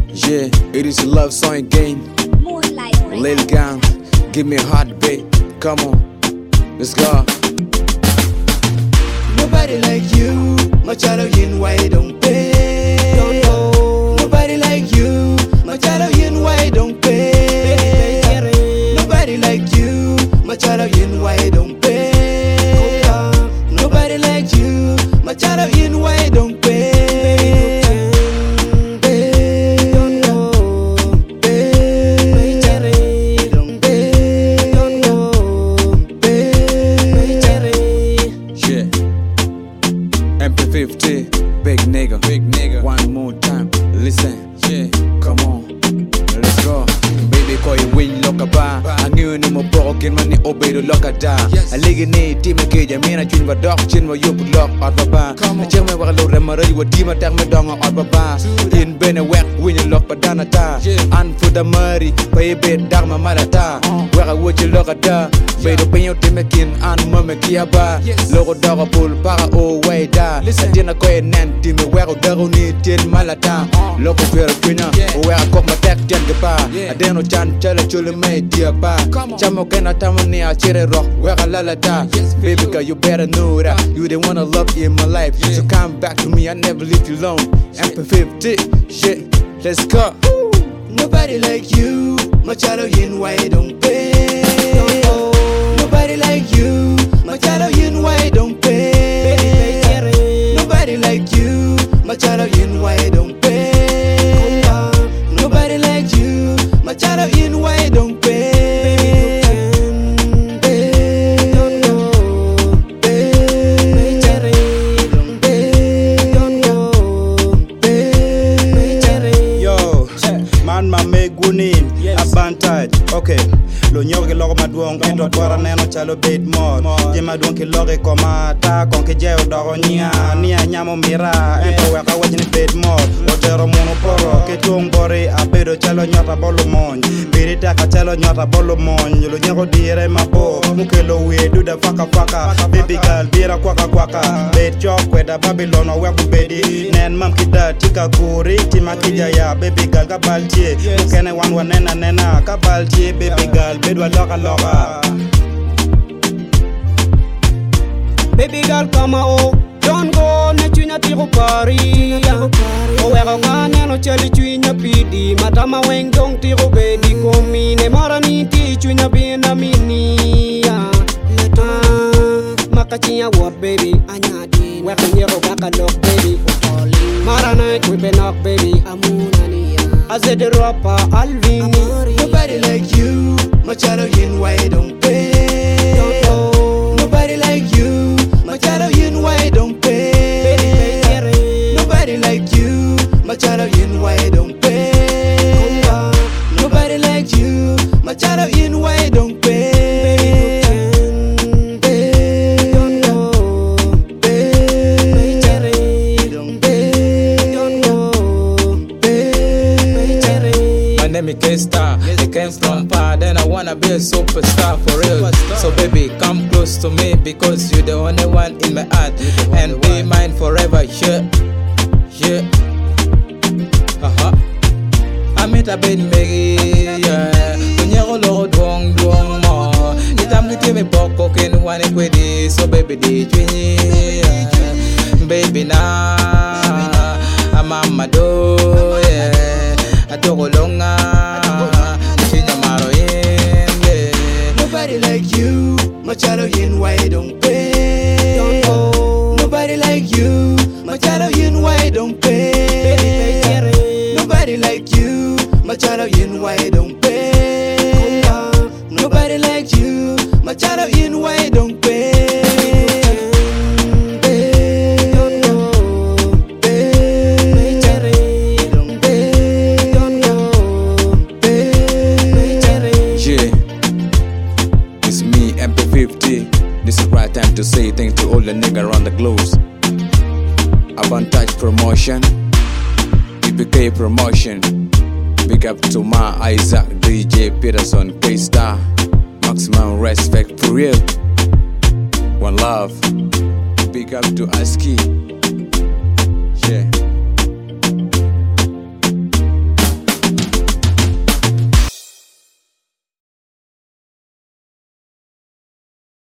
Yeah, it is a love song again. Lil Gang, give me a heartbeat. Come on, let's go. Nobody like you, my child in why don't pay. Nobody like you, my child in why don't pay. Nobody like you, my child in why don't pay. Nobody like you, my child in why don't pay. MP50, big nigga, one more time, listen, yeah, come on, let's go. Baby call you win lock a bar, I knew no more broken money obey the lock a da. I lig in it, team a cage, I mean I tune my dog, chin my yoke lock out the bar. I check my work load, I'm a ready with team attack my dong out the bar. In Ben a whack, win you lock but down a tar. And for the murray, pay a bit down my malata. Where I would you look at that? Bay the pay out Timakin and Mama Kiaba. Logo dog pull para oh way da. I didn't go and nanti me where the need till malata. Logo fair winner, where I got my tech jan the bar. I didn't chan tell a chula made dear bar. Chamo can tamani a cherry rock where I lalata. Baby girl, you better know that you didn't wanna love in my life. So come back to me, I never leave you alone. MP50, shit, let's go. Nobody like you, my child in why don't pay. Nobody like you, my child in why don't pay. Nobody like you, my child in why don't pay. Nobody like you, my child in why don't pay. Okay, lo nyoge logo maduong ento bora neno chalo bait mod. Je maduong ki loge koma ta kon ke je odogo nia nyamo mira ento weka wajini bait mod. Otero mono poro ke tung bori abedo chalo nyota bolo monj. Birita ka chalo nyota bolo monj. Lo nyogo dire mabo mukelo we do the faka. Baby girl bira kwaka. Bait chok kweda Babylon weku bedi. Nen mam kita tika kuri timakija ya baby girl kabaltie. Mukene wan nena kabaltie. Baby girl, bedwa loka. Baby girl, come on, don't go, ne chunya tiro pari. O wera ngane no chali chunya pidi, matama weng dong tiro bedi komi, ne mara ni ti chunya bina mini. Makachinya what baby, anyadi, weka nyero baka lock baby, mara na kwipe knock baby, amunani. I said the rapper Alvin. Nobody like you, my child in why don't pay. Nobody like you, my child in why don't pay. Nobody like you, my child in why don't pay. Nobody like you, my child in why don't pay. Me K-Star, I came from far, then I wanna be a superstar for real. So baby, come close to me because you're the only one in my heart, and be mine forever. Yeah. I met a bit Maggie, yeah. When you're all dong mo, you tell me to me boko can one equity. So baby, baby now, I'm on my door, yeah. I took a longer. Nobody like you, my child in why don't pay. Nobody like you, my child in why don't pay. Nobody like you, my child in why don't pay. Nobody like you, my child in why don't pay. This is right time to say thanks to all the niggas around the globe. Avantage Promotion, BBK Promotion. Big up to my Isaac, DJ Peterson, K-Star. Maximum respect for real. One love. Big up to ASCII. Yeah.